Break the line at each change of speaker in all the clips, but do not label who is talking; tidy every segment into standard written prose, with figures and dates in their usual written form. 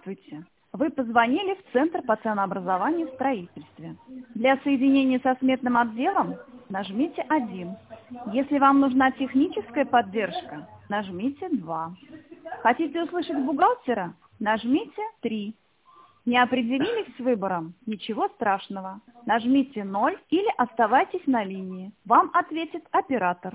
Здравствуйте. Вы позвонили в Центр по ценообразованию в строительстве. Для соединения со сметным отделом нажмите 1. Если вам нужна техническая поддержка, нажмите 2. Хотите услышать бухгалтера? Нажмите 3. Не определились с выбором? Ничего страшного. Нажмите 0 или оставайтесь на линии. Вам ответит оператор.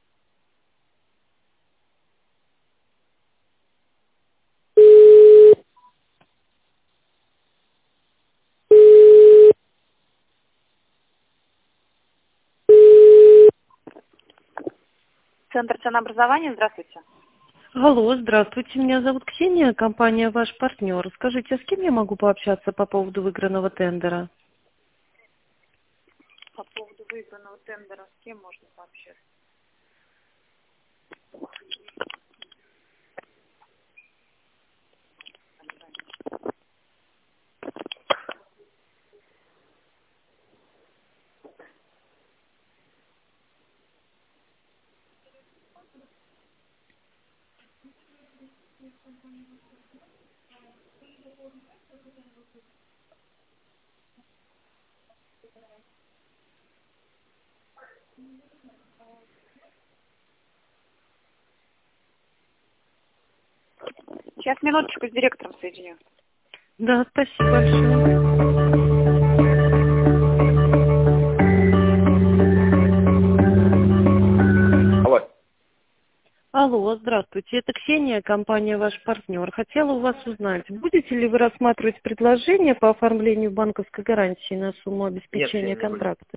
Центр ценообразования, здравствуйте.
Алло, здравствуйте, меня зовут Ксения, компания «Ваш партнер». Скажите, а с кем я могу пообщаться по поводу выигранного тендера?
По поводу выигранного тендера с кем можно пообщаться? Сейчас, минуточку, с директором соединю.
Да, спасибо большое.
Алло.
Алло, здравствуйте, это Ксения, компания «Ваш партнер». Хотела у вас узнать, будете ли вы рассматривать предложение по оформлению банковской гарантии на сумму обеспечения
Нет, я не буду.
контракта?